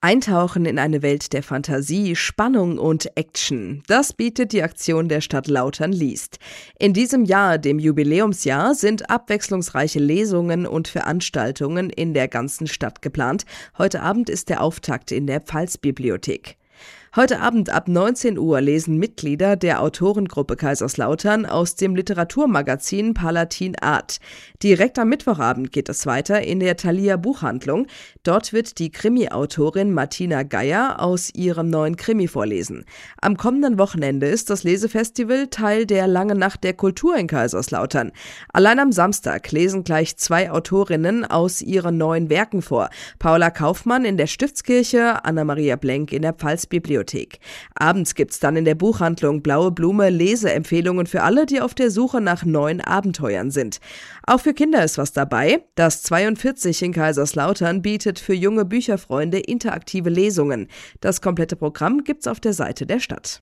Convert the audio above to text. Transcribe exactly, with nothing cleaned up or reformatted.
Eintauchen in eine Welt der Fantasie, Spannung und Action. Das bietet die Aktion der Stadt Lautern liest. In diesem Jahr, dem Jubiläumsjahr, sind abwechslungsreiche Lesungen und Veranstaltungen in der ganzen Stadt geplant. Heute Abend ist der Auftakt in der Pfalzbibliothek. Heute Abend ab neunzehn Uhr lesen Mitglieder der Autorengruppe Kaiserslautern aus dem Literaturmagazin Palatin Art. Direkt am Mittwochabend geht es weiter in der Thalia Buchhandlung. Dort wird die Krimi-Autorin Martina Geier aus ihrem neuen Krimi vorlesen. Am kommenden Wochenende ist das Lesefestival Teil der Langen Nacht der Kultur in Kaiserslautern. Allein am Samstag lesen gleich zwei Autorinnen aus ihren neuen Werken vor. Paula Kaufmann in der Stiftskirche, Anna-Maria Blenk in der Pfalzbibliothek. Abends gibt's dann in der Buchhandlung Blaue Blume Leseempfehlungen für alle, die auf der Suche nach neuen Abenteuern sind. Auch für Kinder ist was dabei. Das zweiundvierzig in Kaiserslautern bietet für junge Bücherfreunde interaktive Lesungen. Das komplette Programm gibt's auf der Seite der Stadt.